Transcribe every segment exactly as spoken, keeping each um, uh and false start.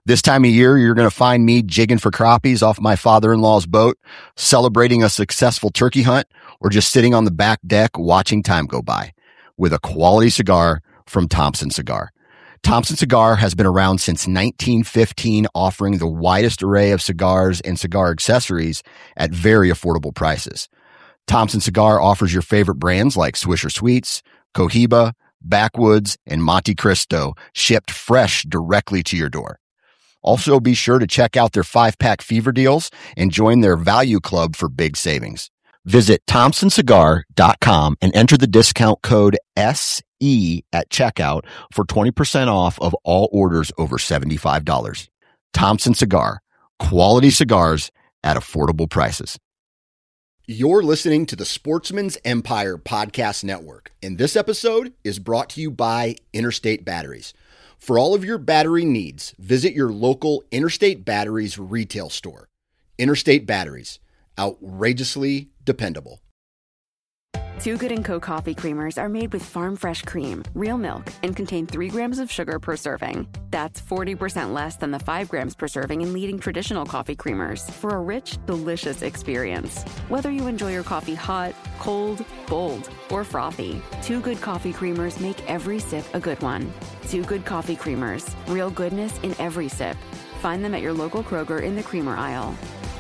This time of year, you're going to find me jigging for crappies off my father-in-law's boat, celebrating a successful turkey hunt, or just sitting on the back deck watching time go by with a quality cigar from Thompson Cigar. Thompson Cigar has been around since nineteen fifteen, offering the widest array of cigars and cigar accessories at very affordable prices. Thompson Cigar offers your favorite brands like Swisher Sweets, Cohiba, Backwoods, and Monte Cristo, shipped fresh directly to your door. Also, be sure to check out their five-pack fever deals and join their value club for big savings. Visit thompson cigar dot com and enter the discount code S E at checkout for twenty percent off of all orders over seventy-five dollars. Thompson Cigar, quality cigars at affordable prices. You're listening to the Sportsman's Empire Podcast Network, and this episode is brought to you by Interstate Batteries. For all of your battery needs, visit your local Interstate Batteries retail store. Interstate Batteries, outrageously dependable. Too Good and Co. coffee creamers are made with farm fresh cream, real milk, and contain three grams of sugar per serving. That's forty percent less than the five grams per serving in leading traditional coffee creamers for a rich, delicious experience. Whether you enjoy your coffee hot, cold, bold, or frothy, Too Good coffee creamers make every sip a good one. Too Good coffee creamers, real goodness in every sip. Find them at your local Kroger in the creamer aisle.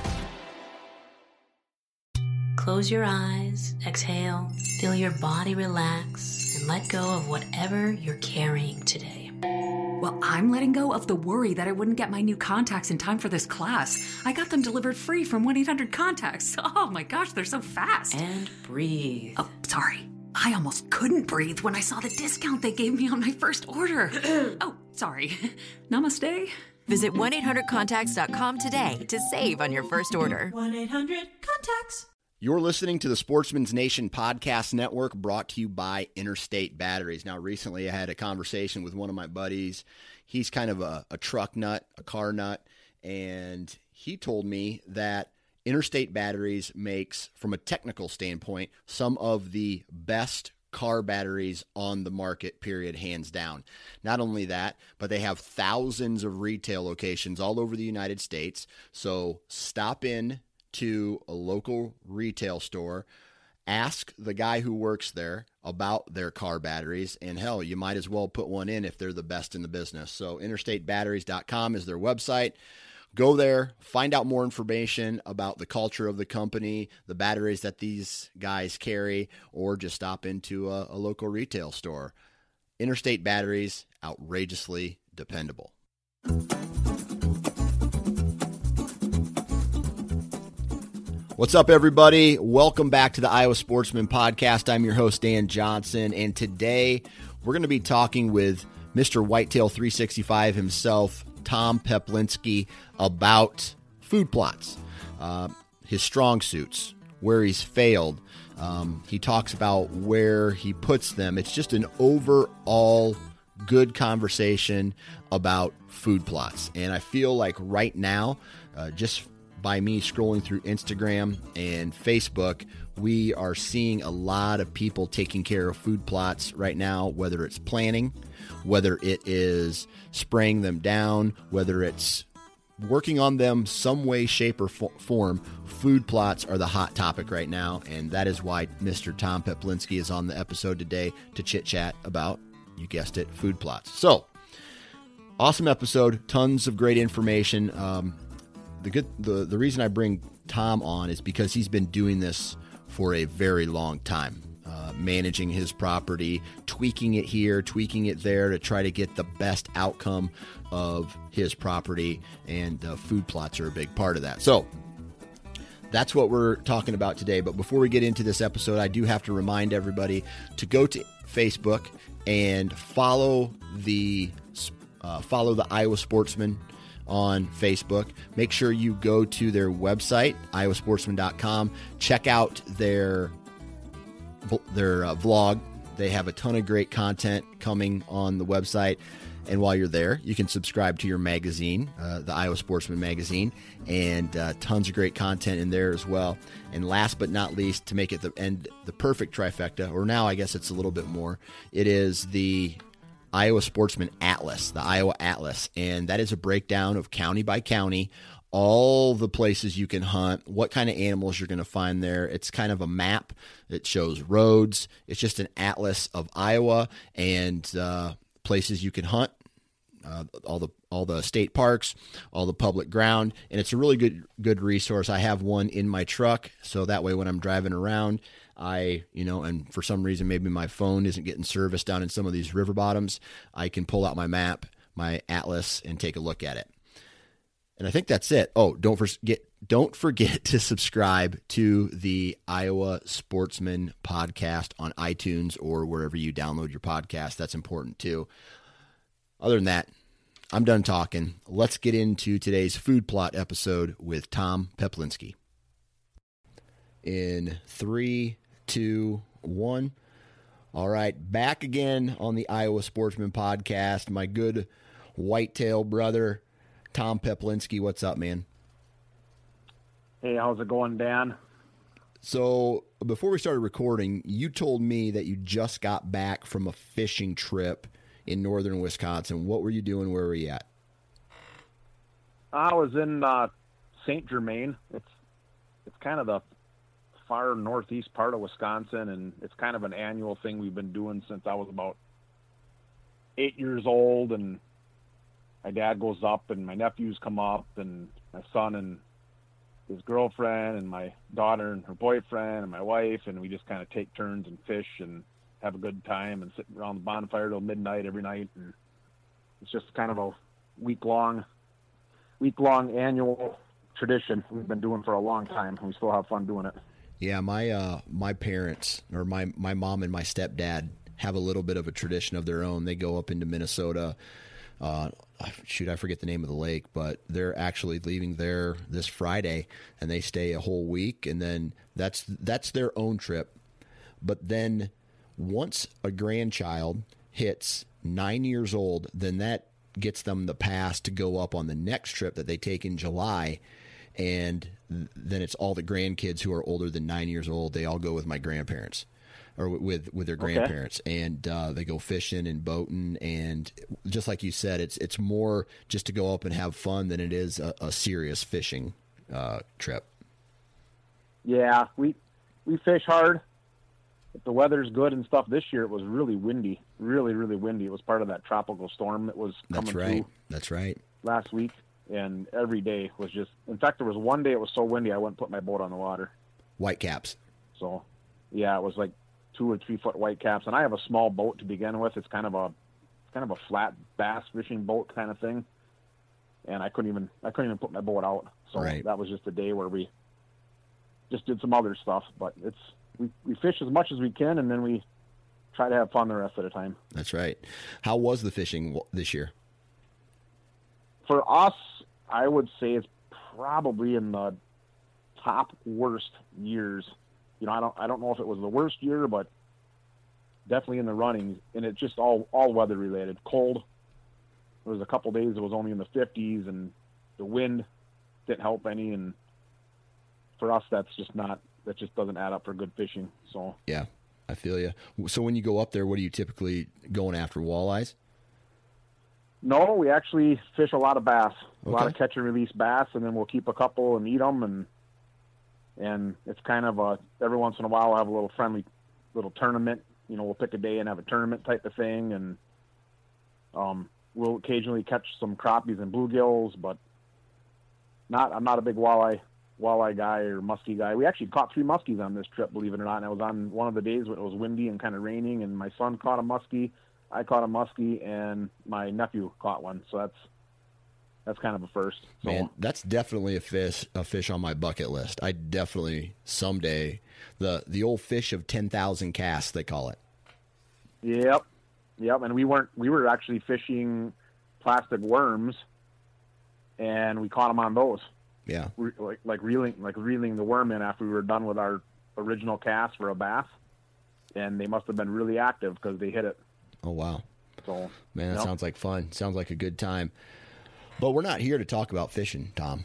Close your eyes, exhale, feel your body relax, and let go of whatever you're carrying today. Well, I'm letting go of the worry that I wouldn't get my new contacts in time for this class. I got them delivered free from one eight hundred contacts. Oh my gosh, they're so fast. And breathe. Oh, sorry. I almost couldn't breathe when I saw the discount they gave me on my first order. Oh, sorry. Namaste. Visit one eight hundred contacts dot com today to save on your first order. one eight hundred contacts. You're listening to the Sportsman's Nation Podcast Network, brought to you by Interstate Batteries. Now, recently I had a conversation with one of my buddies. He's kind of a, a truck nut, a car nut, and he told me that Interstate Batteries makes, from a technical standpoint, some of the best car batteries on the market, period, hands down. Not only that, but they have thousands of retail locations all over the United States. So stop in to a local retail store, ask the guy who works there about their car batteries, and hell, you might as well put one in if they're the best in the business. So interstate batteries dot com is their website. Go there, find out more information about the culture of the company, the batteries that these guys carry, or just stop into a, a local retail store. Interstate Batteries, outrageously dependable. What's up, everybody? Welcome back to the Iowa Sportsman Podcast. I'm your host, Dan Johnson, and today we're going to be talking with Mister Whitetail three sixty-five himself, Tom Peplinski, about food plots, uh, his strong suits, where he's failed. Um, he talks about where he puts them. It's just an overall good conversation about food plots, and I feel like right now, uh, just by me scrolling through Instagram and Facebook, we are seeing a lot of people taking care of food plots right now, whether it's planting, whether it is spraying them down, whether it's working on them some way, shape, or fo- form. Food plots are the hot topic right now, and that is why Mister Tom Peplinski is on the episode today to chit-chat about, you guessed it, food plots. So, awesome episode, tons of great information. Um, The good the, the reason I bring Tom on is because he's been doing this for a very long time, uh, managing his property, tweaking it here, tweaking it there to try to get the best outcome of his property, and uh, food plots are a big part of that. So that's what we're talking about today. But before we get into this episode, I do have to remind everybody to go to Facebook and follow the uh, follow the Iowa Sportsman on Facebook. Make sure you go to their website, iowa sportsman dot com. Check out their their uh, vlog. They have a ton of great content coming on the website. And while you're there, you can subscribe to your magazine, uh, the Iowa Sportsman magazine, and uh, tons of great content in there as well. And last but not least, to make it the end, the perfect trifecta, or now I guess it's a little bit more, it is the Iowa Sportsman Atlas, the Iowa Atlas, and that is a breakdown of county by county, all the places you can hunt, what kind of animals you're going to find there. It's kind of a map. It shows roads. It's just an atlas of Iowa and uh, places you can hunt, uh, all the all the state parks, all the public ground, and it's a really good good resource. I have one in my truck, so that way when I'm driving around, I, you know, and for some reason maybe my phone isn't getting service down in some of these river bottoms, I can pull out my map, my atlas, and take a look at it. And I think that's it. Oh, don't forget don't forget to subscribe to the Iowa Sportsman podcast on iTunes or wherever you download your podcast. That's important too. Other than that, I'm done talking. Let's get into today's food plot episode with Tom Peplinski. In three, two, one. All right, back again on the Iowa Sportsman podcast. My good whitetail brother, Tom Peplinski. What's up, man? Hey, how's it going, Dan? So before we started recording, you told me that you just got back from a fishing trip in northern Wisconsin. What were you doing? Where were you at? I was in uh, Saint Germain. It's it's kind of the far northeast part of Wisconsin, and it's kind of an annual thing we've been doing since I was about eight years old. And my dad goes up, and my nephews come up, and my son and his girlfriend, and my daughter and her boyfriend, and my wife, and we just kind of take turns and fish and have a good time and sit around the bonfire till midnight every night. And it's just kind of a week-long, week-long annual tradition we've been doing for a long time, and we still have fun doing it. Yeah, my uh, my parents, or my, my mom and my stepdad, have a little bit of a tradition of their own. They go up into Minnesota. Uh, shoot, I forget the name of the lake, but they're actually leaving there this Friday, and they stay a whole week, and then that's that's their own trip. But then once a grandchild hits nine years old, then that gets them the pass to go up on the next trip that they take in July, and then it's all the grandkids who are older than nine years old. They all go with my grandparents, or with with their grandparents, okay. and uh, they go fishing and boating, and just like you said, it's it's more just to go up and have fun than it is a, a serious fishing uh, trip. Yeah, we we fish hard. If the weather's good and stuff, this year it was really windy, really, really windy. It was part of that tropical storm that was coming That's right. through That's right. last week, and every day was just, in fact, there was one day it was so windy I went and put my boat on the water. Whitecaps. So, yeah, it was like two or three foot whitecaps, and I have a small boat to begin with. It's kind of a it's kind of a flat bass fishing boat kind of thing, and I couldn't even I couldn't even put my boat out. So right. that was just a day where we just did some other stuff, but it's we, we fish as much as we can, and then we try to have fun the rest of the time. That's right. How was the fishing this year? For us, I would say it's probably in the top worst years. You know, I don't I don't know if it was the worst year, but definitely in the running, and it's just all all weather related. Cold. There was a couple days it was only in the fifties, and the wind didn't help any. And for us, that's just not that just doesn't add up for good fishing. So yeah, I feel you. So when you go up there, what are you typically going after? Walleyes? No, we actually fish a lot of bass, a Okay. lot of catch and release bass, and then we'll keep a couple and eat them. And and it's kind of a every once in a while we'll have a little friendly little tournament. You know, we'll pick a day and have a tournament type of thing, and um, we'll occasionally catch some crappies and bluegills, but not. I'm not a big walleye walleye guy or muskie guy. We actually caught three muskies on this trip, believe it or not. And I was on one of the days when it was windy and kind of raining, and my son caught a muskie, I caught a muskie, and my nephew caught one. So that's that's kind of a first. So, Man, that's definitely a fish a fish on my bucket list. I definitely someday the the old fish of ten thousand casts, they call it. Yep, yep. And we weren't. We were actually fishing plastic worms, and we caught them on those. Yeah, Re- like like reeling like reeling the worm in after we were done with our original cast for a bass, and they must have been really active because they hit it. Oh wow. So Man, that yep. sounds like fun. Sounds like a good time. But we're not here to talk about fishing, Tom.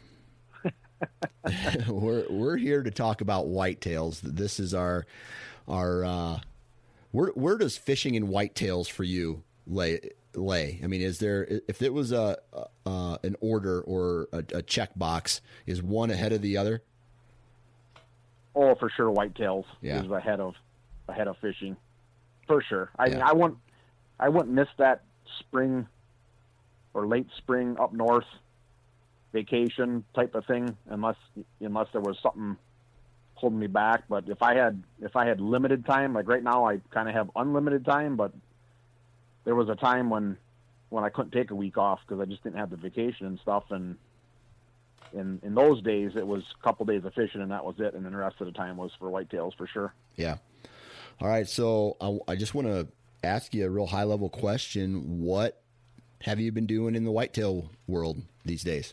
we're we're here to talk about whitetails. This is our our uh where where does fishing in whitetails for you? lay lay? I mean, is there, if it was a uh, an order or a, a check box, is one ahead of the other? Oh, for sure, whitetails yeah. is ahead of ahead of fishing, for sure. I yeah. mean, I wouldn't I wouldn't miss that spring or late spring up north vacation type of thing unless unless there was something holding me back. But if I had if I had limited time, like right now, I kind of have unlimited time. But there was a time when when I couldn't take a week off because I just didn't have the vacation and stuff. And in in those days, it was a couple days of fishing and that was it. And then the rest of the time was for whitetails for sure. Yeah. All right. So I, I just want to ask you a real high level question. What have you been doing in the whitetail world these days?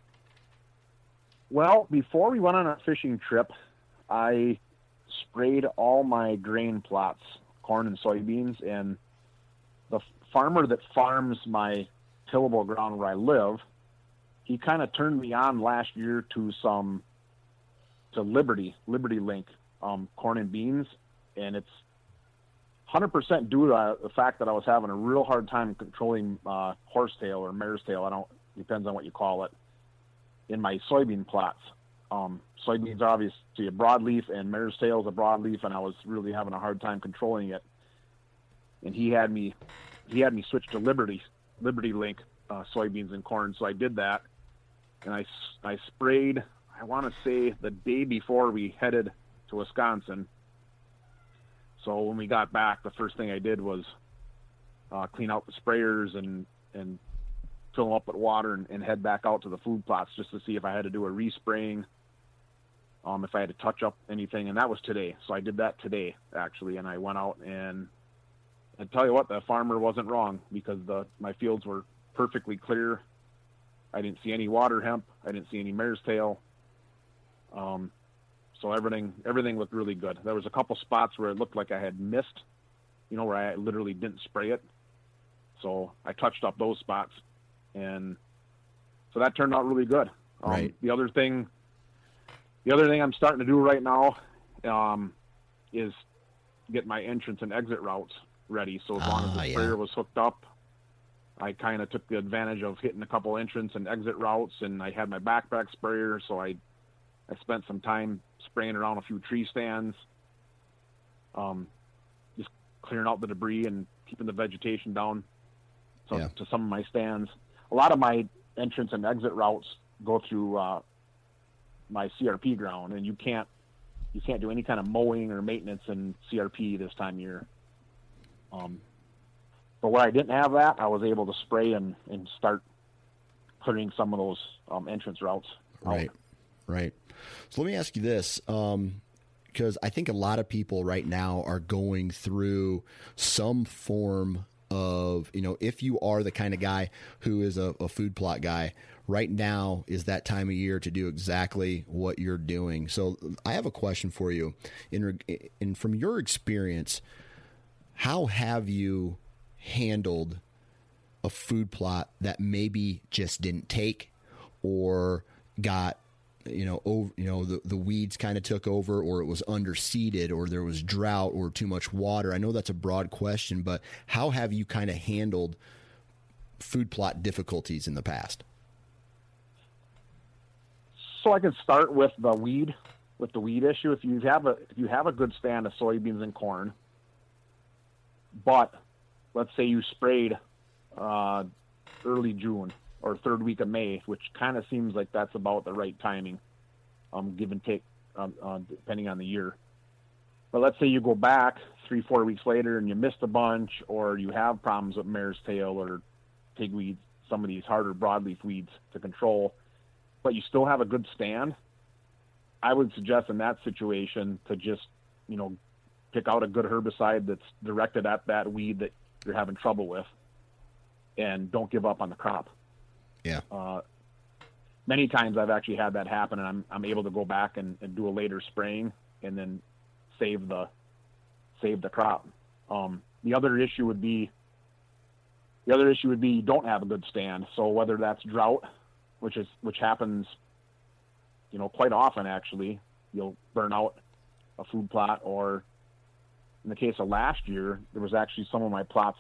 Well, before we went on a fishing trip, I sprayed all my grain plots, corn and soybeans, and the farmer that farms my tillable ground where I live, he kind of turned me on last year to some, to Liberty, Liberty Link, um, corn and beans, and it's one hundred percent due to the fact that I was having a real hard time controlling uh, horsetail or mare's tail, I don't, depends on what you call it, in my soybean plots. Um, soybeans are obviously a broadleaf, and mare's tail is a broadleaf, and I was really having a hard time controlling it. And he had me, he had me switch to Liberty, Liberty Link uh, soybeans and corn. So I did that, and I, I sprayed. I want to say the day before we headed to Wisconsin. So when we got back, the first thing I did was uh, clean out the sprayers and and fill them up with water and, and head back out to the food plots just to see if I had to do a respraying, um, if I had to touch up anything. And that was today. So I did that today, actually. And I went out and I tell you what, the farmer wasn't wrong because the my fields were perfectly clear. I didn't see any water hemp. I didn't see any mare's tail. Um, so everything everything looked really good. There was a couple spots where it looked like I had missed, you know, where I literally didn't spray it. So I touched up those spots. And so that turned out really good. Um, right. The other thing, the other thing I'm starting to do right now um, is get my entrance and exit routes ready. So as long as the Ah, sprayer yeah. was hooked up, I kind of took the advantage of hitting a couple entrance and exit routes, and I had my backpack sprayer. So I, I spent some time spraying around a few tree stands, um, just clearing out the debris and keeping the vegetation down to, Yeah. to some of my stands. A lot of my entrance and exit routes go through uh, my C R P ground, and you can't you can't do any kind of mowing or maintenance in C R P this time of year. Um, but where I didn't have that, I was able to spray and, and start clearing some of those um, entrance routes out. Right, right. So let me ask you this, um, because I think a lot of people right now are going through some form of, you know, if you are the kind of guy who is a, a food plot guy, right now is that time of year to do exactly what you're doing. So I have a question for you. In, in from your experience, how have you handled a food plot that maybe just didn't take or got, you know, over, you know, the, the weeds kind of took over, or it was underseeded, or there was drought or too much water? I know that's a broad question, but how have you kind of handled food plot difficulties in the past? So I can start with the weed, with the weed issue. If you have a, if you have a good stand of soybeans and corn, but let's say you sprayed uh, early June or third week of May, which kind of seems like that's about the right timing, um, give and take, um, uh, depending on the year. But let's say you go back three, four weeks later and you missed a bunch, or you have problems with mare's tail or pigweed, some of these harder broadleaf weeds to control, but you still have a good stand. I would suggest in that situation to just, you know, pick out a good herbicide that's directed at that weed that you're having trouble with, and don't give up on the crop. Yeah. Uh, many times I've actually had that happen, and I'm I'm able to go back and, and do a later spraying and then save the save the crop. Um, the other issue would be the other issue would be you don't have a good stand. So whether that's drought, which is which happens, you know, quite often actually, you'll burn out a food plot, or in the case of last year, there was actually some of my plots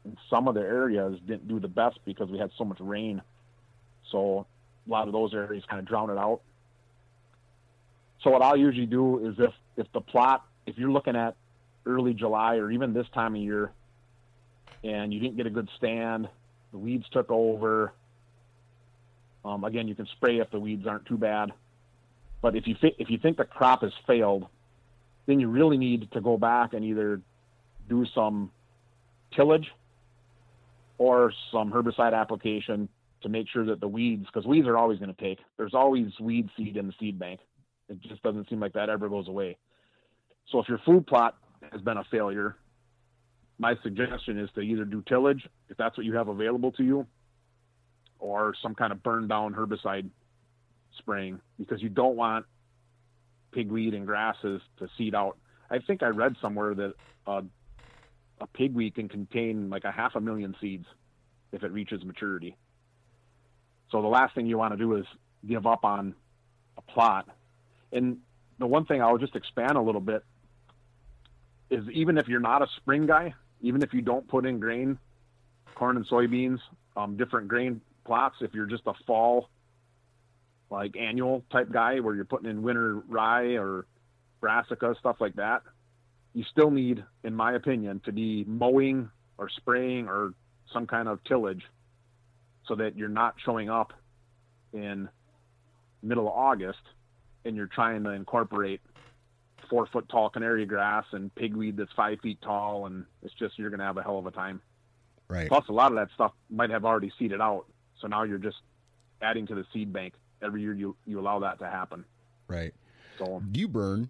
in some of the areas didn't do the best because we had so much rain. So a lot of those areas kind of drowned it out. So what I'll usually do is if, if the plot, if you're looking at early July or even this time of year and you didn't get a good stand, the weeds took over. Um, again, you can spray if the weeds aren't too bad. But if you, fi- if you think the crop has failed, then you really need to go back and either do some tillage or some herbicide application to make sure that the weeds, because weeds are always going to take, there's always weed seed in the seed bank. It just doesn't seem like that ever goes away. So if your food plot has been a failure, my suggestion is to either do tillage, if that's what you have available to you, or some kind of burn down herbicide spraying, because you don't want pigweed and grasses to seed out. I think I read somewhere that uh, a pigweed can contain like a half a million seeds if it reaches maturity. So the last thing you want to do is give up on a plot. And the one thing I'll just expand a little bit is even if you're not a spring guy, even if you don't put in grain, corn and soybeans, um, different grain plots, if you're just a fall, like annual type guy where you're putting in winter rye or brassica, stuff like that, you still need, in my opinion, to be mowing or spraying or some kind of tillage so that you're not showing up in middle of August and you're trying to incorporate four foot tall canary grass and pigweed that's five feet tall, and it's just, you're going to have a hell of a time. Right. Plus a lot of that stuff might have already seeded out. So now you're just adding to the seed bank. Every year you, you allow that to happen. Right. So do you burn?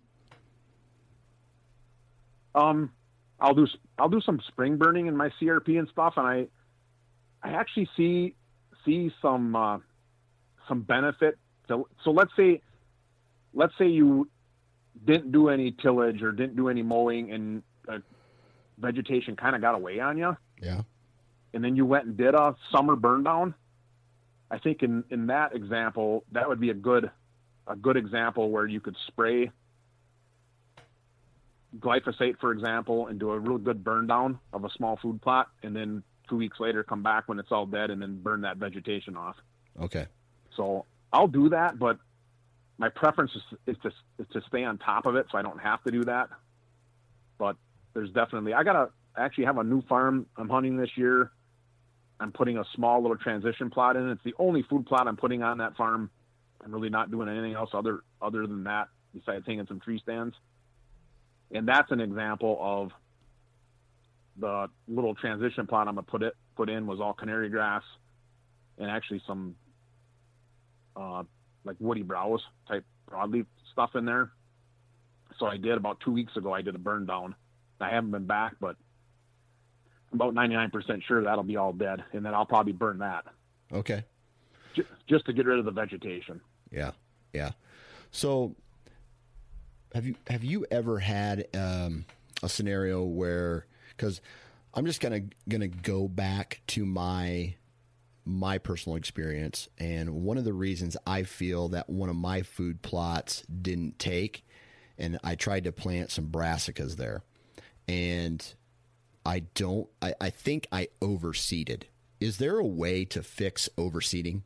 Um, I'll do, I'll do some spring burning in my C R P and stuff. And I, I actually see, see some, uh, some benefit. To, so let's say, let's say you didn't do any tillage or didn't do any mowing and uh, vegetation kind of got away on you. Yeah. And then you went and did a summer burn down. I think in, in that example, that would be a good, a good example where you could spray glyphosate, for example, and do a real good burn down of a small food plot. And then two weeks later, come back when it's all dead and then burn that vegetation off. Okay. So I'll do that, but my preference is, is to, is to stay on top of it. So I don't have to do that, but there's definitely, I gotta actually have a new farm I'm hunting this year. I'm putting a small little transition plot in. It's the only food plot I'm putting on that farm. I'm really not doing anything else other, other than that, besides hanging some tree stands. And that's an example of the little transition plot I'm going to put it, put in was all canary grass and actually some, uh, like woody browse type broadleaf stuff in there. So I did about two weeks ago, I did a burn down. I haven't been back, but I'm about ninety-nine percent sure that'll be all dead. And then I'll probably burn that. Okay. Just, just to get rid of the vegetation. Yeah. Yeah. So have you, have you ever had um, a scenario where, cause I'm just kind of going to go back to my, my personal experience. And one of the reasons I feel that one of my food plots didn't take, and I tried to plant some brassicas there, and I don't, I, I think I overseeded. Is there a way to fix overseeding?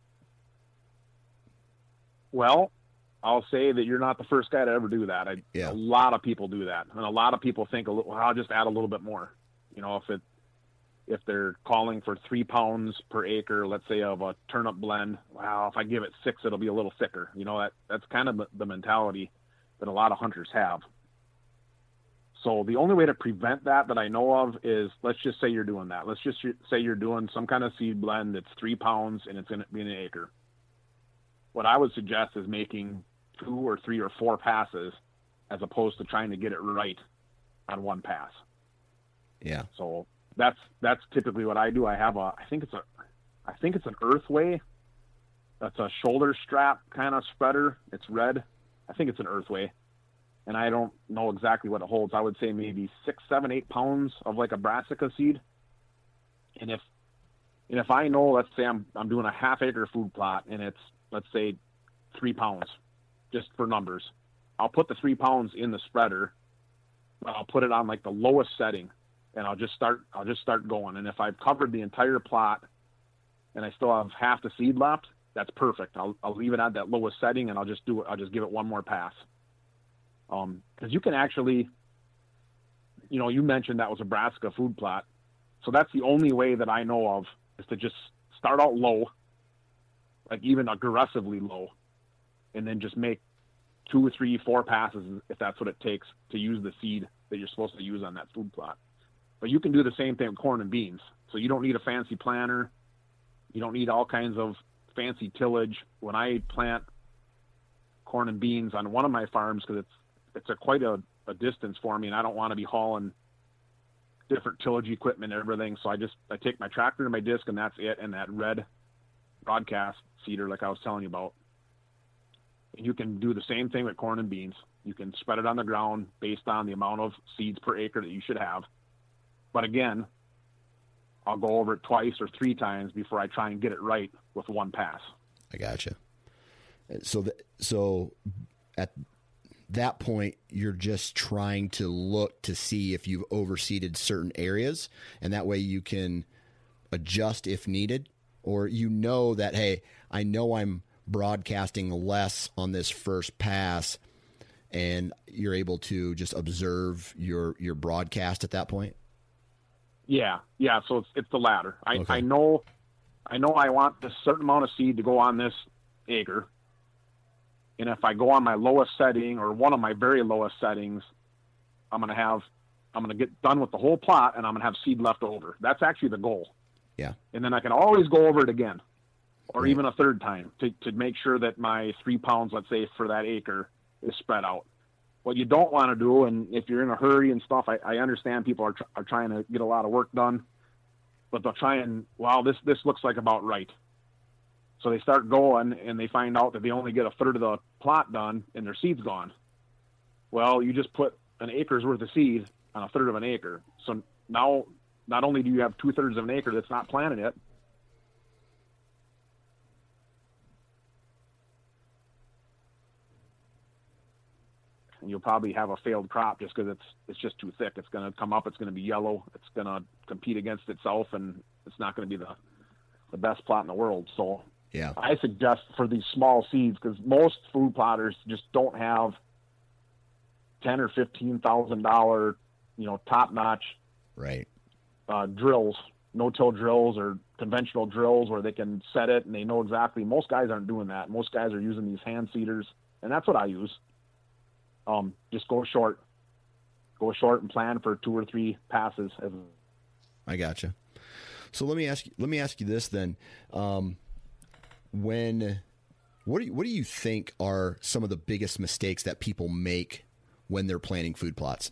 Well, I'll say that you're not the first guy to ever do that. I, yeah. A lot of people do that. And a lot of people think, well, I'll just add a little bit more. You know, if it, if they're calling for three pounds per acre, let's say of a turnip blend, wow, if I give it six, it'll be a little thicker. You know, that that's kind of the mentality that a lot of hunters have. So the only way to prevent that that I know of is, let's just say you're doing that. Let's just say you're doing some kind of seed blend that's three pounds and it's going to be an acre. What I would suggest is making two or three or four passes as opposed to trying to get it right on one pass. Yeah. So that's, that's typically what I do. I have a, I think it's a, I think it's an Earthway. That's a shoulder strap kind of spreader. It's red. I think it's an Earthway. And I don't know exactly what it holds. I would say maybe six, seven, eight pounds of like a brassica seed. And if, and if I know, let's say I'm, I'm doing a half acre food plot and it's, let's say three pounds, just for numbers, I'll put the three pounds in the spreader, but I'll put it on like the lowest setting. and I'll just start, I'll just start going. And if I've covered the entire plot and I still have half the seed left, that's perfect. I'll, I'll leave it at that lowest setting and I'll just do it. I'll just give it one more pass. Um, cause you can actually, you know, you mentioned that was a brassica food plot. So that's the only way that I know of is to just start out low, like even aggressively low, and then just make two or three, four passes if that's what it takes to use the seed that you're supposed to use on that food plot. But you can do the same thing with corn and beans. So you don't need a fancy planter. You don't need all kinds of fancy tillage. When I plant corn and beans on one of my farms, because it's it's a quite a, a distance for me, and I don't want to be hauling different tillage equipment and everything. So I just I take my tractor and my disc, and that's it, and that red broadcast seeder like I was telling you about. And you can do the same thing with corn and beans. You can spread it on the ground based on the amount of seeds per acre that you should have. But again, I'll go over it twice or three times before I try and get it right with one pass. I gotcha. So, th- so at that point, you're just trying to look to see if you've overseeded certain areas, and that way you can adjust if needed, or you know that, hey, I know I'm broadcasting less on this first pass, and you're able to just observe your, your broadcast at that point. Yeah, yeah. So it's it's the latter. I, Okay. I know, I know I want a certain amount of seed to go on this acre, and if I go on my lowest setting or one of my very lowest settings, I'm gonna have, I'm gonna get done with the whole plot, and I'm gonna have seed left over. That's actually the goal. Yeah. And then I can always go over it again, or Right. even a third time to to make sure that my three pounds, let's say, for that acre is spread out. What you don't want to do, and if you're in a hurry and stuff, I, I understand people are, tr- are trying to get a lot of work done, but they'll try and, wow, this, this looks like about right. So they start going and they find out that they only get a third of the plot done and their seed's gone. Well, you just put an acre's worth of seed on a third of an acre. So now not only do you have two thirds of an acre that's not planted yet, and you'll probably have a failed crop just because it's it's just too thick. It's going to come up. It's going to be yellow. It's going to compete against itself, and it's not going to be the the best plot in the world. So Yeah. I suggest for these small seeds, because most food plotters just don't have ten or fifteen thousand dollar, you know, top notch Right. uh, drills, no-till drills or conventional drills where they can set it and they know exactly. Most guys aren't doing that. Most guys are using these hand seeders, and that's what I use. Um, just go short, go short and plan for two or three passes. I gotcha. So let me ask you, let me ask you this then. Um, when, what do you, what do you think are some of the biggest mistakes that people make when they're planning food plots?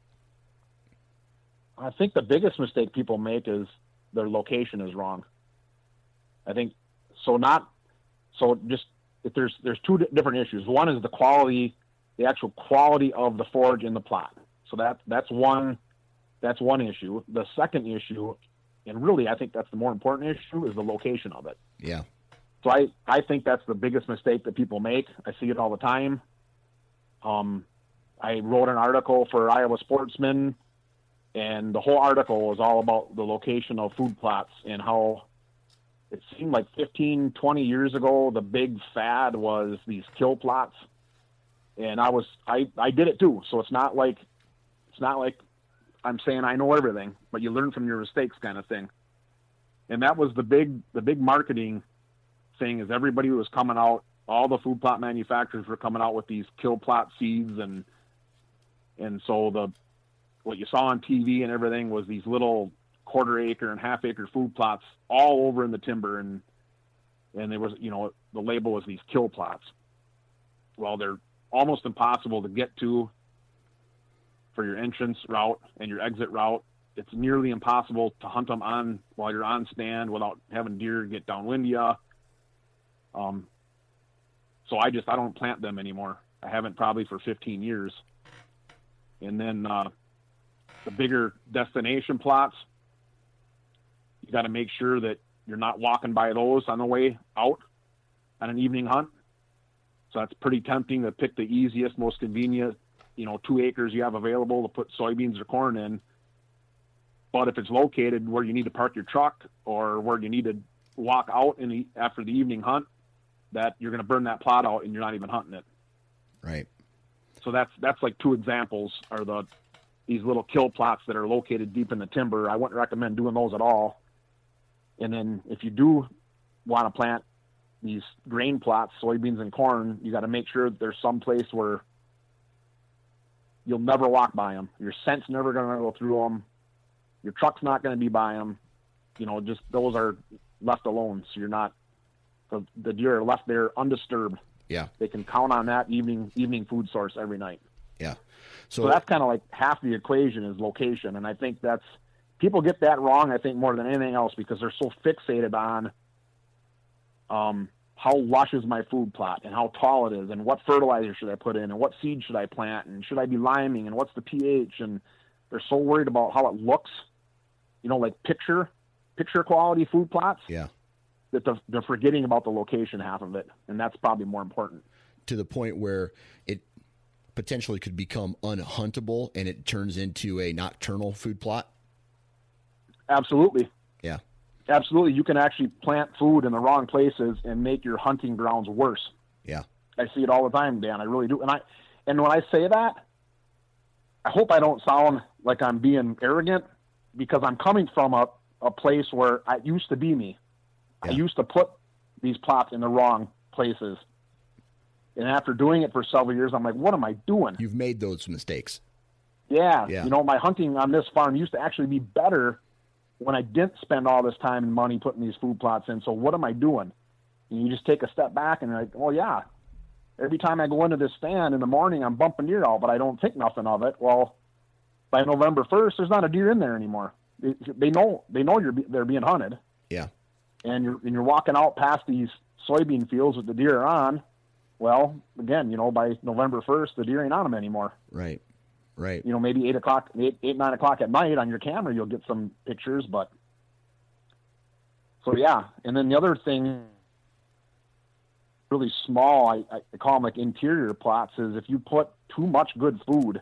I think the biggest mistake people make is their location is wrong. I think so. Not so. Just if there's there's two di- different issues. One is the quality, the actual quality of the forage in the plot. So that that's one that's one issue. The second issue, and really I think that's the more important issue, is the location of it. Yeah. So I, I think that's the biggest mistake that people make. I see it all the time. Um, I wrote an article for Iowa Sportsman, and the whole article was all about the location of food plots and how it seemed like fifteen, twenty years ago, the big fad was these kill plots. And I was, I, I did it too. So it's not like, it's not like I'm saying I know everything, but you learn from your mistakes kind of thing. And that was the big, the big marketing thing, is everybody was coming out, all the food plot manufacturers were coming out with these kill plot seeds. And, and so the, what you saw on T V and everything was these little quarter acre and half acre food plots all over in the timber. And, and there was, you know, the label was these kill plots. Well, they're almost impossible to get to for your entrance route and your exit route. It's nearly impossible to hunt them on while you're on stand without having deer get downwind you. Um, so I just, I don't plant them anymore. I haven't probably for fifteen years. And then, uh, the bigger destination plots, you got to make sure that you're not walking by those on the way out on an evening hunt. So that's pretty tempting to pick the easiest, most convenient, you know, two acres you have available to put soybeans or corn in. But if it's located where you need to park your truck or where you need to walk out in the, after the evening hunt, that you're going to burn that plot out and you're not even hunting it. Right. So that's that's like two examples are the these little kill plots that are located deep in the timber. I wouldn't recommend doing those at all. And then if you do want to plant these grain plots, soybeans and corn, you got to make sure that there's some place where you'll never walk by them. Your scent's never going to go through them. Your truck's not going to be by them. You know, just those are left alone. So you're not, the, the deer are left there undisturbed. Yeah. They can count on that evening evening food source every night. Yeah. So, So, so that's kind of like half the equation is location. And I think that's, people get that wrong, I think, more than anything else because they're so fixated on um, how lush is my food plot and how tall it is and what fertilizer should I put in and what seed should I plant and should I be liming and what's the pH, and they're so worried about how it looks, you know, like picture, picture quality food plots. yeah. That they're, they're forgetting about the location half of it, and that's probably more important. To the point where it potentially could become unhuntable and it turns into a nocturnal food plot. Absolutely. Yeah. Absolutely. You can actually plant food in the wrong places and make your hunting grounds worse. Yeah. I see it all the time, Dan. I really do. And I, and when I say that, I hope I don't sound like I'm being arrogant because I'm coming from a, a place where it used to be me. Yeah. I used to put these plots in the wrong places. And after doing it for several years, I'm like, what am I doing? You've made those mistakes. Yeah. Yeah. You know, my hunting on this farm used to actually be better when I didn't spend all this time and money putting these food plots in. So what am I doing? And you just take a step back and you're like, well, yeah, every time I go into this stand in the morning, I'm bumping deer out, but I don't think nothing of it. Well, by November first, there's not a deer in there anymore. They, they know, they know you're, they're being hunted. Yeah. And you're, and you're walking out past these soybean fields that the deer are on. Well, again, you know, by November first, the deer ain't on them anymore. Right. Right. You know, maybe eight o'clock, eight, eight, nine o'clock at night on your camera, you'll get some pictures, but so yeah. And then the other thing, really small, I, I call them like interior plots, is if you put too much good food,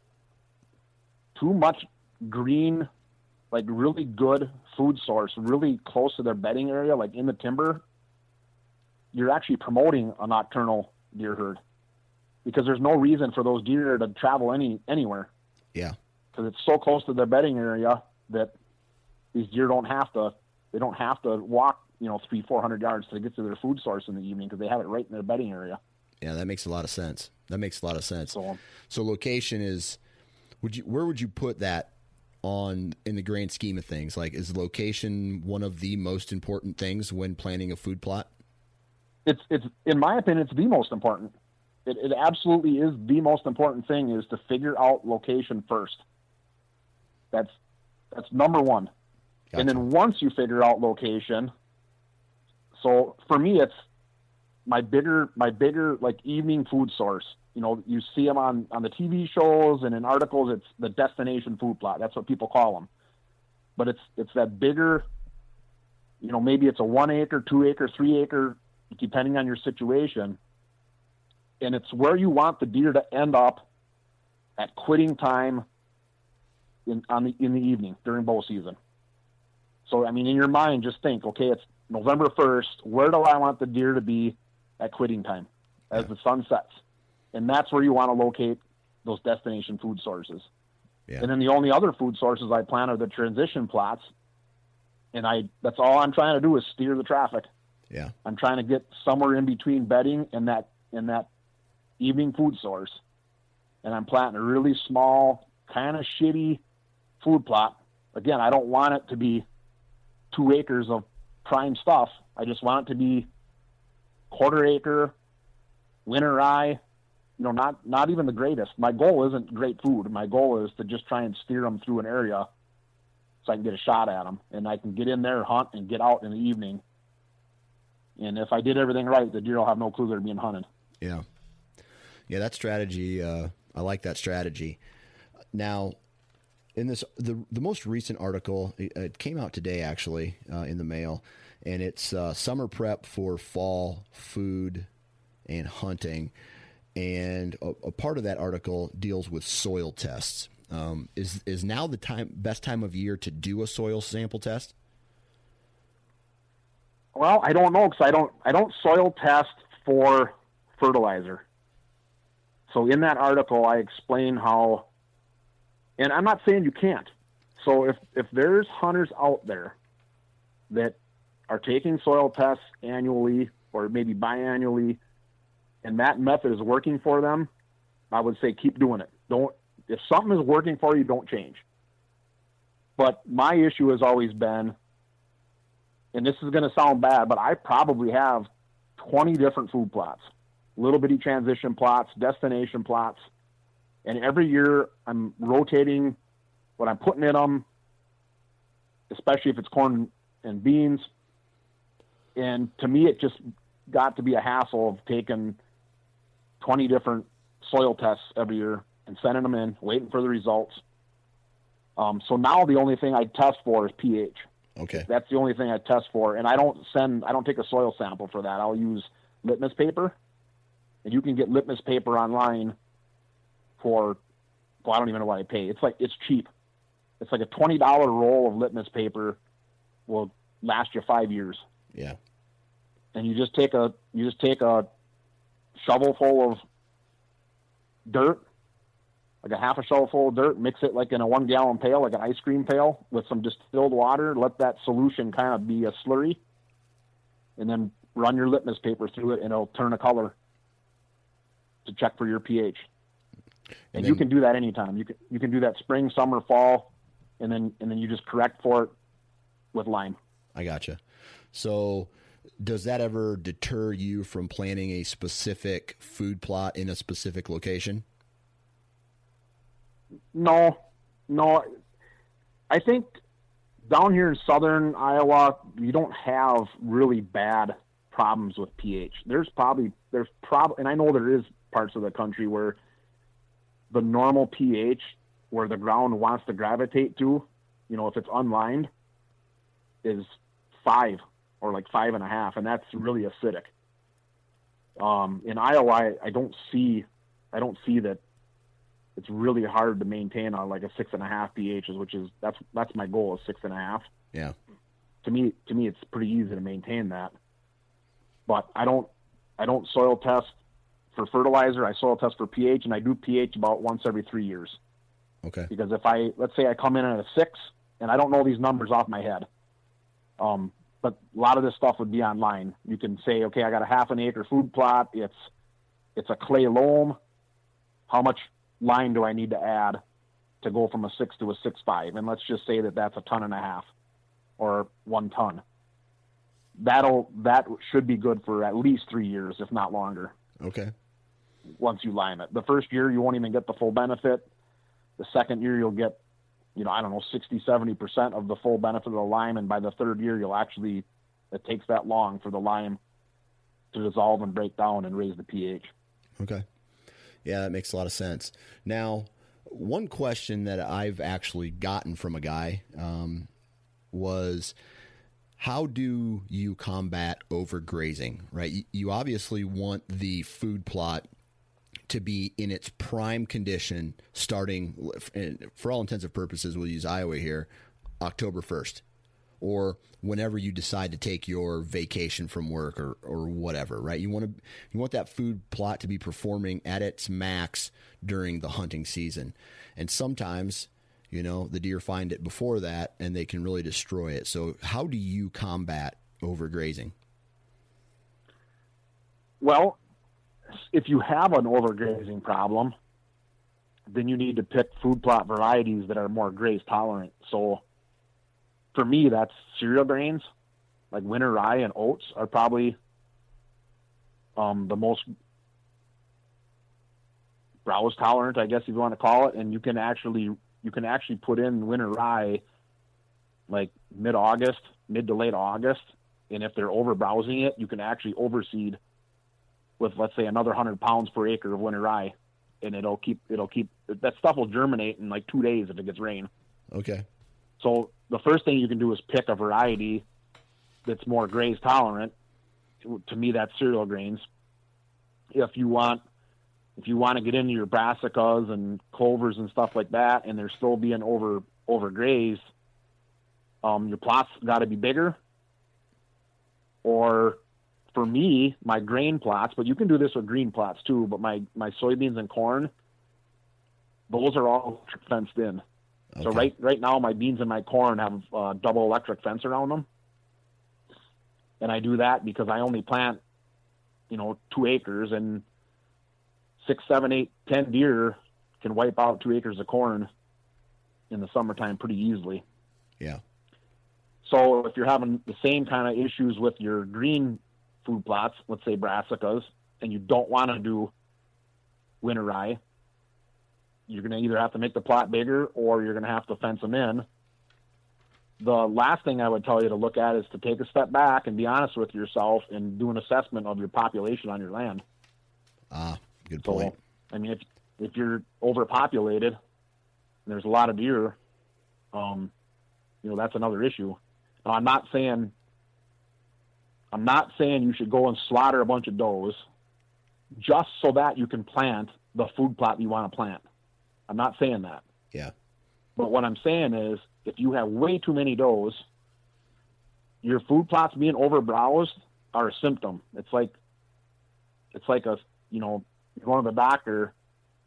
too much green, like really good food source, really close to their bedding area, like in the timber, you're actually promoting a nocturnal deer herd. Because there's no reason for those deer to travel any anywhere. Yeah. Because it's so close to their bedding area that these deer don't have to. They don't have to walk, you know, three, four hundred yards to get to their food source in the evening because they have it right in their bedding area. Yeah, that makes a lot of sense. That makes a lot of sense. So, so location is, would you? Where would you put that on in the grand scheme of things? Like, is location one of the most important things when planning a food plot? It's it's in my opinion, it's the most important. It, it absolutely is the most important thing is to figure out location first. That's that's number one. Gotcha. And then once you figure out location, so for me, it's my bigger my bigger like evening food source. You know, you see them on, on the T V shows and in articles. It's the destination food plot. That's what people call them. But it's it's that bigger. You know, maybe it's a one acre, two acre, three acre, depending on your situation. And it's where you want the deer to end up at quitting time in on the in the evening during bow season. So I mean, in your mind, just think, okay, it's November first. Where do I want the deer to be at quitting time as Yeah. the sun sets? And that's where you want to locate those destination food sources. Yeah. And then the only other food sources I plan are the transition plots. And I that's all I'm trying to do is steer the traffic. Yeah. I'm trying to get somewhere in between bedding and that and that evening food source. And I'm planting a really small, kind of shitty food plot. Again, I don't want it to be two acres of prime stuff. I just want it to be quarter acre, winter rye, you know, not, not even the greatest. My goal isn't great food. My goal is to just try and steer them through an area so I can get a shot at them and I can get in there, hunt, and get out in the evening. And if I did everything right, the deer will have no clue they're being hunted. Yeah. Yeah, that strategy, uh, I like that strategy. Now, in this, the the most recent article, it, it came out today actually uh, in the mail, and it's uh, summer prep for fall food and hunting. And a, a part of that article deals with soil tests. Um, is is now the time best time of year to do a soil sample test? Well, I don't know because I don't I don't soil test for fertilizer. So in that article, I explain how, and I'm not saying you can't. So if if there's hunters out there that are taking soil tests annually or maybe biannually, and that method is working for them, I would say keep doing it. Don't if something is working for you, don't change. But my issue has always been, and this is going to sound bad, but I probably have twenty different food plots, little bitty transition plots, destination plots, and every year I'm rotating what I'm putting in them, especially if it's corn and beans. And to me, it just got to be a hassle of taking twenty different soil tests every year and sending them in, waiting for the results. Um, so now the only thing I test for is pH. Okay. That's the only thing I test for. And I don't send, I don't take a soil sample for that. I'll use litmus paper. And you can get litmus paper online for, well, I don't even know what I pay. It's like, it's cheap. It's like a twenty dollar roll of litmus paper will last you five years. Yeah. And you just take a, you just take a shovel full of dirt, like a half a shovel full of dirt, mix it like in a one gallon pail, like an ice cream pail with some distilled water, let that solution kind of be a slurry, and then run your litmus paper through it and it'll turn a color to check for your pH. And, and then, you can do that anytime. You can, you can do that spring, summer, fall, and then, and then you just correct for it with lime. I gotcha. So does that ever deter you from planting a specific food plot in a specific location? No, no. I think down here in southern Iowa, you don't have really bad problems with pH. There's probably, there's probably, and I know there is parts of the country where the normal pH, where the ground wants to gravitate to, you know, if it's unlined, is five or like five and a half, and that's really acidic. Um, in Iowa, I, I don't see, I don't see that. It's really hard to maintain on like a six and a half pHs, which is that's that's my goal is six and a half. Yeah. To me, to me, it's pretty easy to maintain that. But I don't, I don't soil test for fertilizer. I soil test for pH, and I do pH about once every three years. Okay. Because if I, let's say I come in at a six, and I don't know these numbers off my head, um, but a lot of this stuff would be online. You can say, okay, I got a half an acre food plot. It's, it's a clay loam. How much line do I need to add to go from a six to a six five? And let's just say that that's a ton and a half or one ton. That'll that should be good for at least three years, if not longer. Okay. Once you lime it, the first year you won't even get the full benefit. The second year you'll get, you know, I don't know, sixty, seventy percent of the full benefit of the lime, and by the third year you'll actually, it takes that long for the lime to dissolve and break down and raise the pH. Okay. Yeah, that makes a lot of sense. Now, one question that I've actually gotten from a guy um, was, how do you combat overgrazing, right? You, you obviously want the food plot to be in its prime condition starting, for all intents and purposes, we'll use Iowa here, October first. Or whenever you decide to take your vacation from work or, or whatever, right? You want to you want that food plot to be performing at its max during the hunting season. And sometimes, you know, the deer find it before that and they can really destroy it. So how do you combat overgrazing? Well, if you have an overgrazing problem, then you need to pick food plot varieties that are more graze tolerant. So for me, that's cereal grains, like winter rye and oats are probably um, the most browse tolerant, I guess if you want to call it. And you can actually you can actually put in winter rye like mid-August, mid to late August, and if they're over browsing it, you can actually overseed with, let's say, another hundred pounds per acre of winter rye, and it'll keep it'll keep that stuff will germinate in like two days if it gets rain. Okay. So the first thing you can do is pick a variety that's more graze tolerant. To me, that's cereal grains. If you want if you want to get into your brassicas and clovers and stuff like that, and they're still being over overgrazed, um, your plots got to be bigger. Or for me, my grain plots, but you can do this with green plots too, but my, my soybeans and corn, those are all fenced in. Okay. So right right now, my beans and my corn have uh, double electric fence around them. And I do that because I only plant, you know, two acres, and six, seven, eight, ten deer can wipe out two acres of corn in the summertime pretty easily. Yeah. So if you're having the same kind of issues with your green food plots, let's say brassicas, and you don't want to do winter rye, you're going to either have to make the plot bigger or you're going to have to fence them in. The last thing I would tell you to look at is to take a step back and be honest with yourself and do an assessment of your population on your land. Ah, good so, point. I mean, if if you're overpopulated and there's a lot of deer, um, you know, that's another issue. Now, I'm not saying I'm not saying you should go and slaughter a bunch of does just so that you can plant the food plot you want to plant. I'm not saying that. Yeah. But what I'm saying is, if you have way too many does, your food plots being overbrowsed are a symptom. It's like, it's like a, you know, you're going to the doctor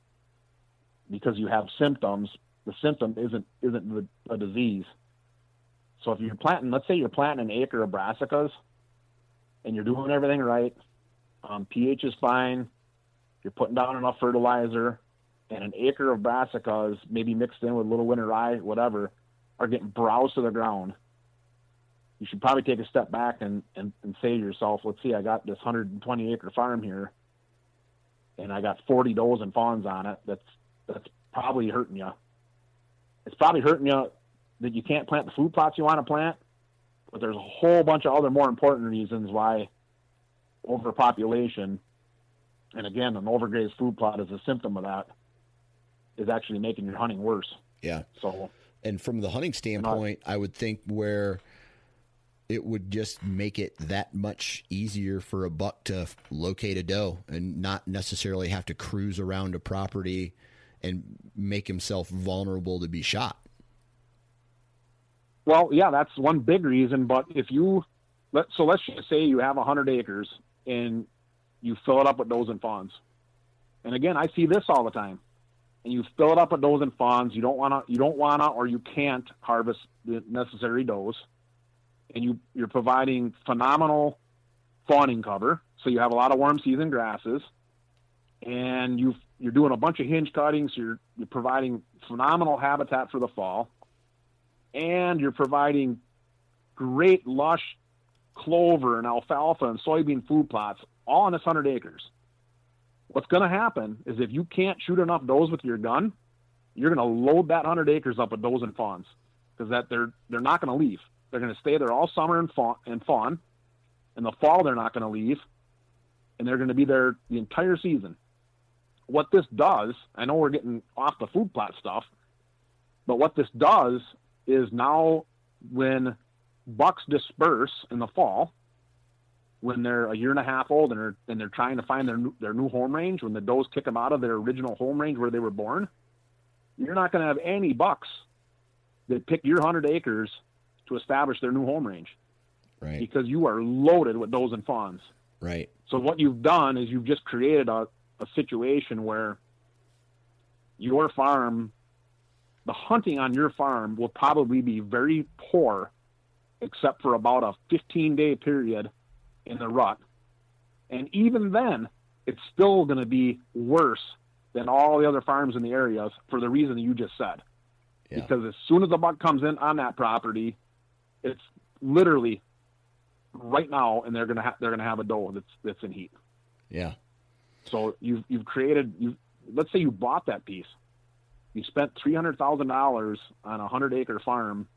because you have symptoms. The symptom isn't isn't the, a disease. So if you're planting, let's say you're planting an acre of brassicas, and you're doing everything right, um, pH is fine, you're putting down enough fertilizer, and an acre of brassicas, maybe mixed in with a little winter rye, whatever, are getting browsed to the ground, you should probably take a step back and, and, and say to yourself, let's see, I got this one hundred twenty acre farm here, and I got forty does and fawns on it. That's that's probably hurting you. It's probably hurting you that you can't plant the food plots you want to plant, but there's a whole bunch of other more important reasons why overpopulation, and again, an overgrazed food plot is a symptom of that, is actually making your hunting worse. Yeah. So, and from the hunting standpoint, not, I would think where it would just make it that much easier for a buck to locate a doe and not necessarily have to cruise around a property and make himself vulnerable to be shot. Well, yeah, that's one big reason. But if you let, so let's just say you have a hundred acres and you fill it up with does and fawns. And again, I see this all the time. And you fill it up with does and fawns. You don't want to, you don't want to, or you can't harvest the necessary does. And you, you're providing phenomenal fawning cover. So you have a lot of warm season grasses, and you you're doing a bunch of hinge cuttings. You're, you're providing phenomenal habitat for the fall, and you're providing great lush clover and alfalfa and soybean food plots all on this hundred acres. What's going to happen is if you can't shoot enough does with your gun, you're going to load that hundred acres up with does and fawns, because that they're they're not going to leave. They're going to stay there all summer and fawn, and fawn. In the fall, they're not going to leave, and they're going to be there the entire season. What this does, I know we're getting off the food plot stuff, but what this does is now when bucks disperse in the fall, when they're a year and a half old and they're, and they're trying to find their new, their new home range, when the does kick them out of their original home range where they were born, you're not going to have any bucks that pick your hundred acres to establish their new home range. Right. Because you are loaded with does and fawns. Right. So what you've done is you've just created a, a situation where your farm, the hunting on your farm will probably be very poor, except for about a fifteen day period in the rut. And even then, it's still going to be worse than all the other farms in the areas for the reason that you just said. Yeah. Because as soon as the buck comes in on that property, it's literally right now, and they're gonna ha- they're gonna have a doe that's that's in heat. Yeah. So you've you've created you. Let's say you bought that piece, you spent three hundred thousand dollars on a hundred acre farm,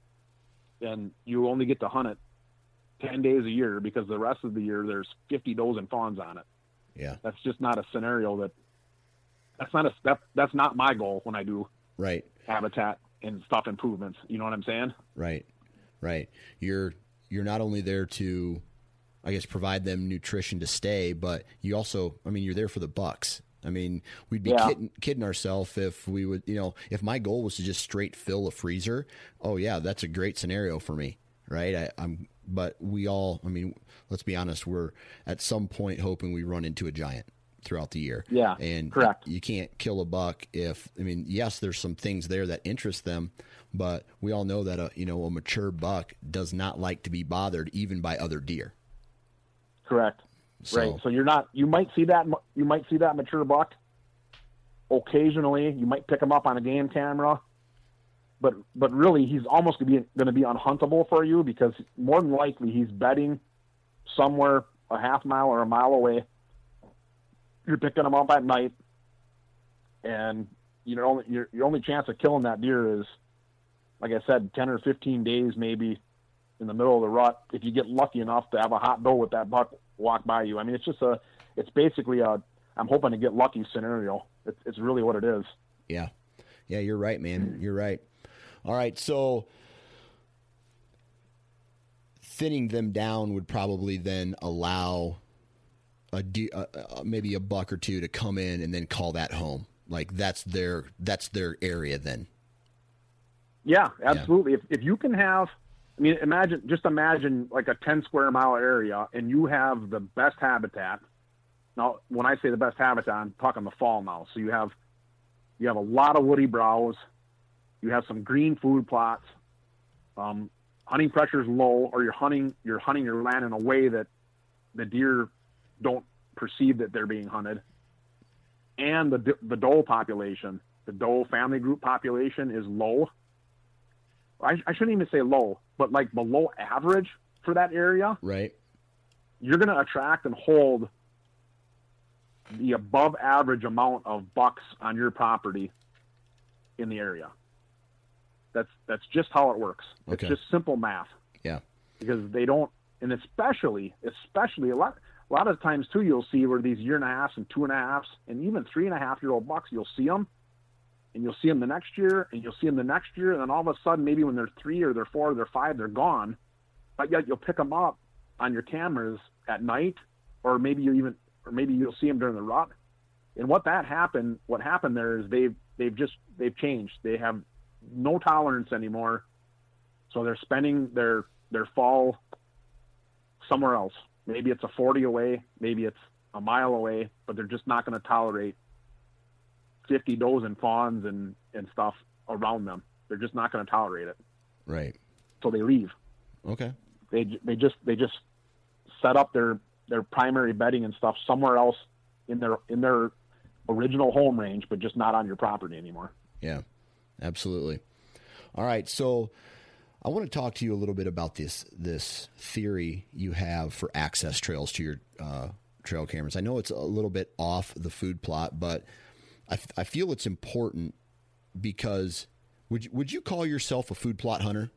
and you only get to hunt it ten days a year because the rest of the year there's fifty does and fawns on it. Yeah. That's just not a scenario that. That's not a that, That's not my goal when I do right habitat and stuff improvements. You know what I'm saying? Right. Right. You're you're not only there to, I guess, provide them nutrition to stay, but you also, I mean, you're there for the bucks. I mean, we'd be Yeah. kidding, kidding ourselves if we would, you know, if my goal was to just straight fill a freezer. Oh yeah, that's a great scenario for me, right? I, I'm, but we all, I mean, let's be honest, we're at some point hoping we run into a giant throughout the year. Yeah, and correct. You can't kill a buck if, I mean, yes, there's some things there that interest them, but we all know that a, you know, a mature buck does not like to be bothered even by other deer. Correct. So, Right. So you're not, you might see that, you might see that mature buck occasionally. You might pick him up on a game camera, but, but really he's almost going to be, going to be unhuntable for you, because more than likely he's bedding somewhere a half mile or a mile away. You're picking him up at night, and you know, your, your only chance of killing that deer is, like I said, ten or fifteen days, maybe in the middle of the rut, if you get lucky enough to have a hot doe with that buck walk by you. I mean, it's just a, it's basically a, I'm hoping to get lucky scenario. It's, it's really what it is. Yeah. Yeah, you're right, man. You're right. All right. So thinning them down would probably then allow a de- uh, uh, maybe a buck or two to come in and then call that home. Like that's their, that's their area then. Yeah, absolutely. Yeah. If, if you can have, I mean, imagine, just imagine like a ten square mile area, and you have the best habitat. Now, when I say the best habitat, I'm talking the fall now. So you have, you have a lot of woody browse. You have some green food plots. Um, hunting pressure is low, or you're hunting, you're hunting your land in a way that the deer don't perceive that they're being hunted. And the, the doe population, the doe family group population is low. I, I shouldn't even say low, but like below average for that area. Right. You're going to attract and hold the above average amount of bucks on your property in the area. That's, that's just how it works. Okay. It's just simple math. Yeah. Because they don't, and especially, especially a lot, a lot of times too, you'll see where these year and a half and two and a half and even three and a half year old bucks, you'll see them. And you'll see them the next year, and you'll see them the next year, and then all of a sudden, maybe when they're three or they're four or they're five, they're gone. But yet you'll pick them up on your cameras at night, or maybe you even, or maybe you'll see them during the rut. And what that happened, what happened there is they've they've just they've changed. They have no tolerance anymore, so they're spending their their fall somewhere else. Maybe it's a forty away, maybe it's a mile away, but they're just not going to tolerate fifty does and fawns and, and stuff around them. They're just not going to tolerate it. Right. So they leave. Okay. They, they just, they just set up their, their primary bedding and stuff somewhere else in their, in their original home range, but just not on your property anymore. Yeah, absolutely. All right. So I want to talk to you a little bit about this, this theory you have for access trails to your uh, trail cameras. I know it's a little bit off the food plot, but I, f- I feel it's important because would you, would you call yourself a food plot hunter?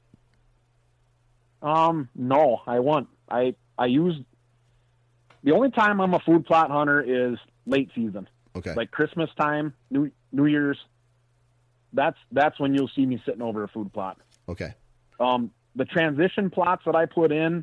Um, no, I won't. I, I use, the only time I'm a food plot hunter is late season. Okay. Like Christmas time, New, New Year's. That's, that's when you'll see me sitting over a food plot. Okay. Um, the transition plots that I put in,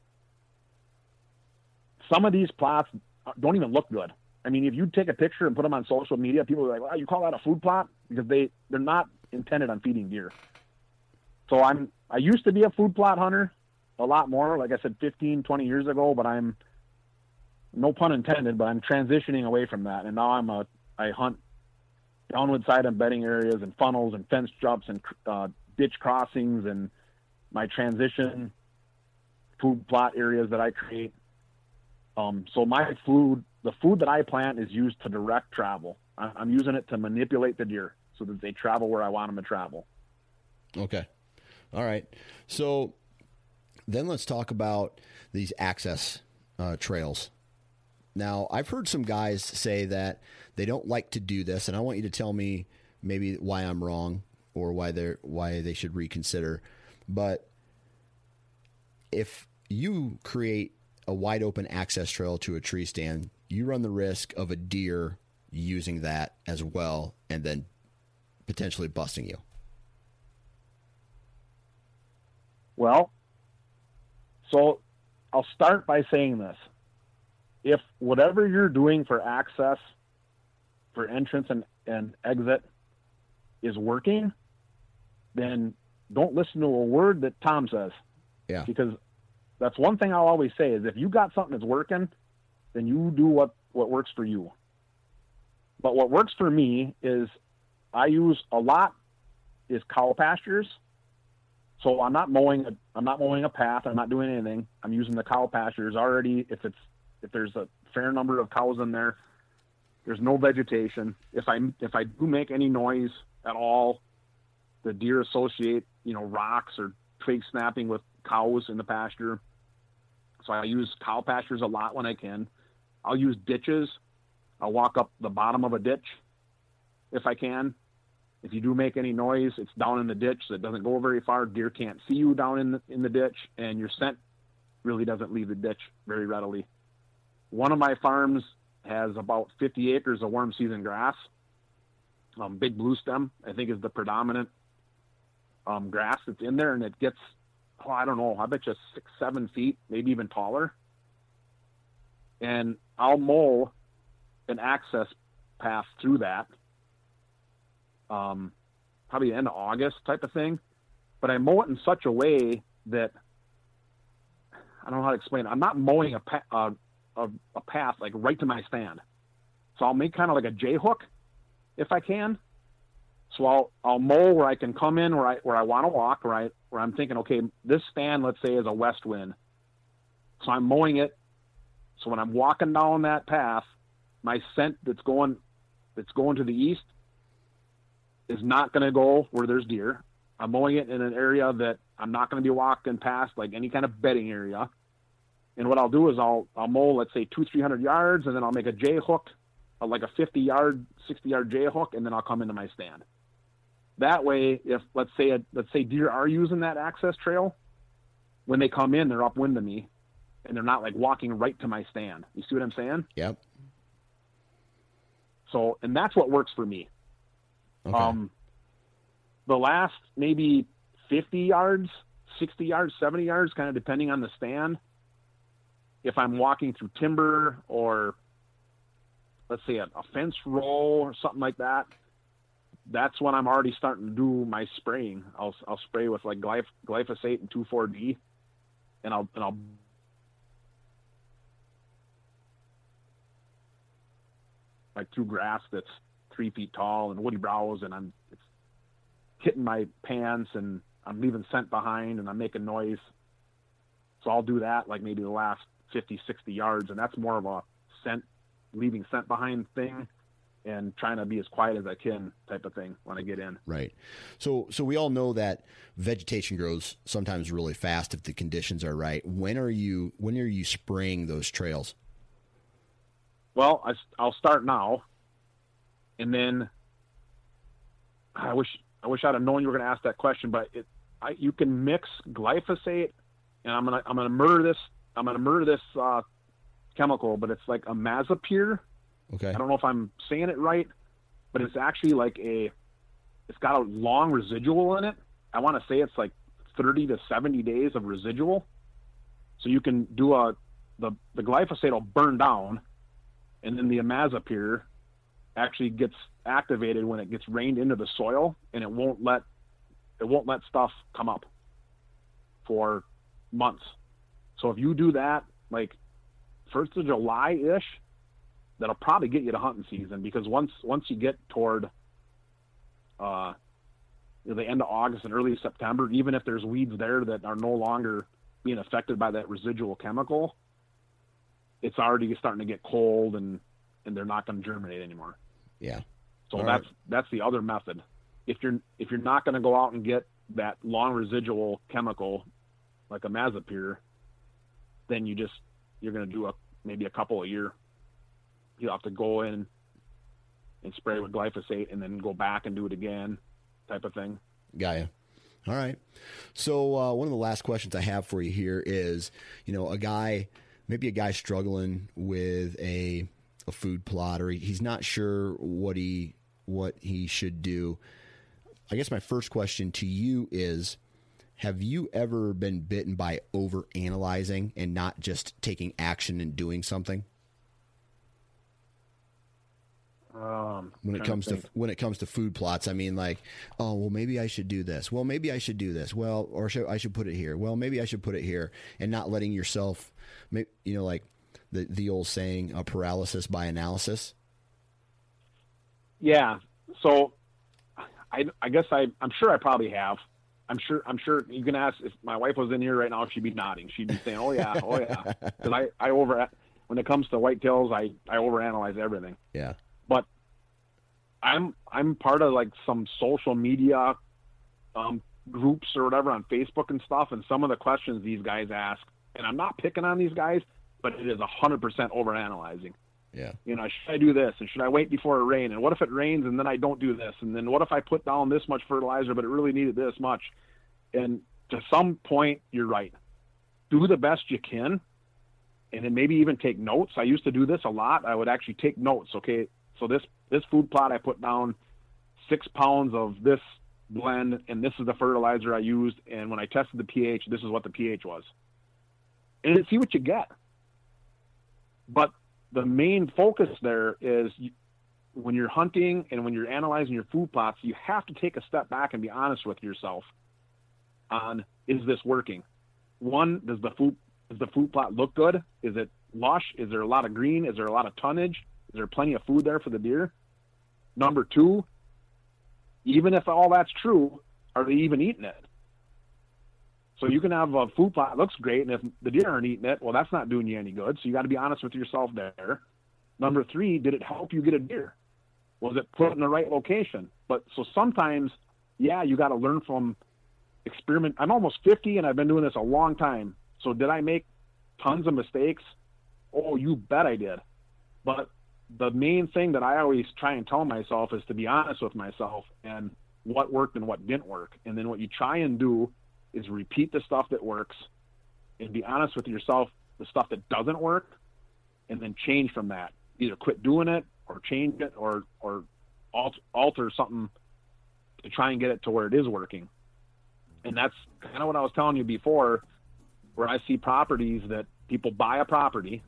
some of these plots don't even look good. I mean, if you take a picture and put them on social media, people are like, "Wow, you call that a food plot?" Because they they're not intended on feeding deer. So I'm I used to be a food plot hunter a lot more, like I said, fifteen, twenty years ago. But I'm, no pun intended, but I'm transitioning away from that, and now I'm a I hunt downwood side and bedding areas and funnels and fence jumps and uh, ditch crossings and my transition food plot areas that I create. Um, so my food, the food that I plant is used to direct travel. I, I'm using it to manipulate the deer so that they travel where I want them to travel. Okay. All right. So then let's talk about these access uh, trails. Now, I've heard some guys say that they don't like to do this, and I want you to tell me maybe why I'm wrong or why they're why they should reconsider. But if you create a wide open access trail to a tree stand, you run the risk of a deer using that as well and then potentially busting you. Well, so I'll start by saying this. If whatever you're doing for access for entrance and, and exit is working, then don't listen to a word that Tom says. Yeah. Because that's one thing I'll always say is if you got something that's working, then you do what, what works for you. But what works for me is I use a lot is cow pastures. So I'm not mowing a, I'm not mowing a path. I'm not doing anything. I'm using the cow pastures already. If it's, if there's a fair number of cows in there, there's no vegetation. If I, if I do make any noise at all, the deer associate, you know, rocks or twig snapping with cows in the pasture. So I use cow pastures a lot when I can. I'll use ditches. I'll walk up the bottom of a ditch if I can. If you do make any noise, it's down in the ditch that doesn't go very far. Deer can't see you down in the, in the ditch, and your scent really doesn't leave the ditch very readily. One of my farms has about fifty acres of warm season grass. Um, big blue stem, I think, is the predominant um, grass that's in there, and it gets, oh, I don't know, I bet you six, seven feet, maybe even taller. And I'll mow an access path through that. Um, probably the end of August type of thing, but I mow it in such a way that I don't know how to explain it. I'm not mowing a, pa- uh, a, a path like right to my stand. So I'll make kind of like a J hook if I can. So I'll, I'll mow where I can come in where I, where I want to walk, where I, where I'm thinking, okay, this stand, let's say, is a west wind. So I'm mowing it. So when I'm walking down that path, my scent that's going, that's going to the east is not going to go where there's deer. I'm mowing it in an area that I'm not going to be walking past, like any kind of bedding area. And what I'll do is I'll, I'll mow, let's say two, three hundred yards, and then I'll make a J hook, like a fifty yard, sixty yard J hook, and then I'll come into my stand. That way, if let's say, a, let's say deer are using that access trail, when they come in, they're upwind to me and they're not like walking right to my stand. You see what I'm saying? Yep. So, and that's what works for me. Okay. Um, the last maybe fifty yards, sixty yards, seventy yards, kind of depending on the stand. If I'm walking through timber or let's say a, a fence row or something like that, that's when I'm already starting to do my spraying. I'll, I'll spray with like glyph- glyphosate and two four D, and I'll, and I'll like through grass that's three feet tall and woody browse, and I'm it's hitting my pants and I'm leaving scent behind and I'm making noise. So I'll do that like maybe the last fifty, sixty yards, and that's more of a scent, leaving scent behind thing and trying to be as quiet as I can type of thing when I get in. Right. So, so we all know that vegetation grows sometimes really fast if the conditions are right. When are you, when are you spraying those trails? Well, I, I'll start now. And then I wish I wish I'd have known you were going to ask that question, but it, I, you can mix glyphosate, and I'm gonna I'm gonna murder this I'm gonna murder this uh, chemical, but it's like a Mazapir. Okay. I don't know if I'm saying it right, but it's actually like a it's got a long residual in it. I want to say it's like thirty to seventy days of residual. So you can do a the the glyphosate will burn down, and then the Imazapyr actually gets activated when it gets rained into the soil, and it won't let it won't let stuff come up for months. So if you do that like first of July ish, that'll probably get you to hunting season, because once once you get toward uh, you know, the end of August and early September, even if there's weeds there that are no longer being affected by that residual chemical, it's already starting to get cold and, and they're not going to germinate anymore. Yeah. So All that's right. that's the other method. If you're if you're not going to go out and get that long residual chemical like a Mazapyr, then you just you're going to do a maybe a couple a year. You'll have to go in and spray with glyphosate and then go back and do it again, type of thing. Got you. All right. So uh, one of the last questions I have for you here is, you know, a guy, maybe a guy struggling with a a food plot, or he, he's not sure what he what he should do. I guess my first question to you is, have you ever been bitten by over-analyzing and not just taking action and doing something? Um, when it comes to, to when it comes to food plots? I mean, like, oh, well, maybe I should do this. Well, maybe I should do this. Well, or should, I should put it here. Well, maybe I should put it here, and not letting yourself, you know, like the the old saying, uh, paralysis by analysis. Yeah. So, I I guess I I'm sure I probably have. I'm sure I'm sure you can ask if my wife was in here right now, she'd be nodding. She'd be saying, "Oh yeah, oh yeah," because I I over when it comes to whitetails, I I overanalyze everything. Yeah. But I'm I'm part of like some social media um, groups or whatever on Facebook and stuff, and some of the questions these guys ask, and I'm not picking on these guys, but it is a hundred percent overanalyzing. Yeah. You know, should I do this, and should I wait before it rains, and what if it rains and then I don't do this, and then what if I put down this much fertilizer but it really needed this much? And to some point, you're right. Do the best you can, and then maybe even take notes. I used to do this a lot. I would actually take notes. Okay, so this this food plot, I put down six pounds of this blend, and this is the fertilizer I used, and when I tested the pH, this is what the pH was. And then see what you get. But the main focus there is you, when you're hunting and when you're analyzing your food plots, you have to take a step back and be honest with yourself on, is this working? One, does the food does the food plot look good? Is it lush? Is there a lot of green? Is there a lot of tonnage? Is there plenty of food there for the deer? Number two, even if all that's true, are they even eating it? So you can have a food plot that looks great, and if the deer aren't eating it, well, that's not doing you any good. So you got to be honest with yourself there. Number three, did it help you get a deer? Was it put in the right location? But so sometimes, yeah, you got to learn from experiment. I'm almost fifty, and I've been doing this a long time. So did I make tons of mistakes? Oh, you bet I did. But the main thing that I always try and tell myself is to be honest with myself and what worked and what didn't work. And then what you try and do is repeat the stuff that works and be honest with yourself, the stuff that doesn't work, and then change from that. Either quit doing it or change it or, or alter, alter something to try and get it to where it is working. And that's kind of what I was telling you before, where I see properties that people buy a property,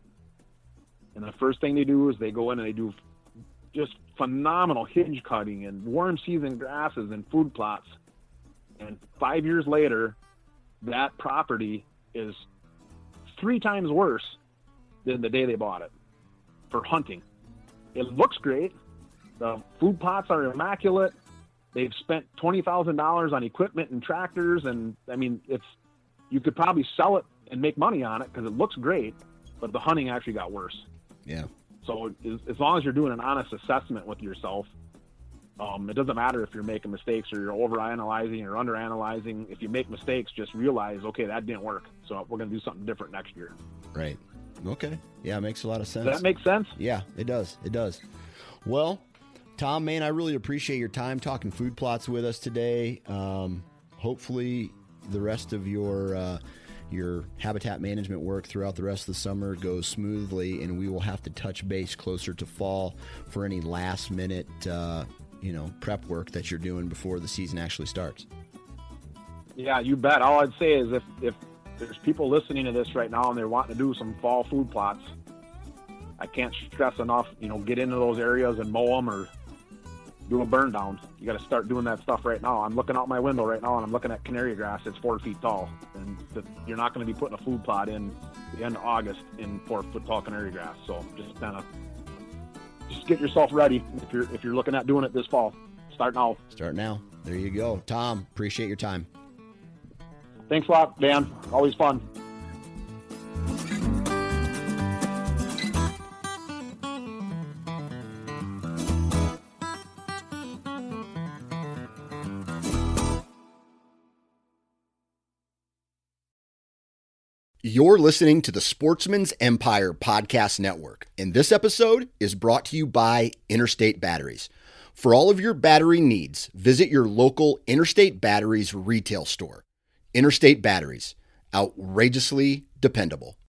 and the first thing they do is they go in and they do just phenomenal hinge cutting and warm season grasses and food plots. And five years later, that property is three times worse than the day they bought it for hunting. It looks great. The food plots are immaculate. They've spent twenty thousand dollars on equipment and tractors. And I mean, it's, you could probably sell it and make money on it because it looks great, but the hunting actually got worse. Yeah. So as, as long as you're doing an honest assessment with yourself, Um, it doesn't matter if you're making mistakes or you're overanalyzing or underanalyzing. If you make mistakes, just realize, okay, that didn't work. So we're going to do something different next year. Right. Okay. Yeah, it makes a lot of sense. Does that make sense? Yeah, it does. It does. Well, Tom, man, I really appreciate your time talking food plots with us today. Um, hopefully the rest of your uh, your habitat management work throughout the rest of the summer goes smoothly, and we will have to touch base closer to fall for any last minute uh you know, prep work that you're doing before the season actually starts. Yeah, you bet. All I'd say is if, if there's people listening to this right now and they're wanting to do some fall food plots, I can't stress enough, you know, get into those areas and mow them or do a burn down. You got to start doing that stuff right now. I'm looking out my window right now and I'm looking at canary grass that's four feet tall. And the, you're not going to be putting a food plot in the end of August in four foot tall canary grass. So just kind of Just get yourself ready if you're if you're looking at doing it this fall. Start now. Start now. There you go. Tom, appreciate your time. Thanks a lot, Dan. Always fun. You're listening to the Sportsman's Empire Podcast Network, and this episode is brought to you by Interstate Batteries. For all of your battery needs, visit your local Interstate Batteries retail store. Interstate Batteries, outrageously dependable.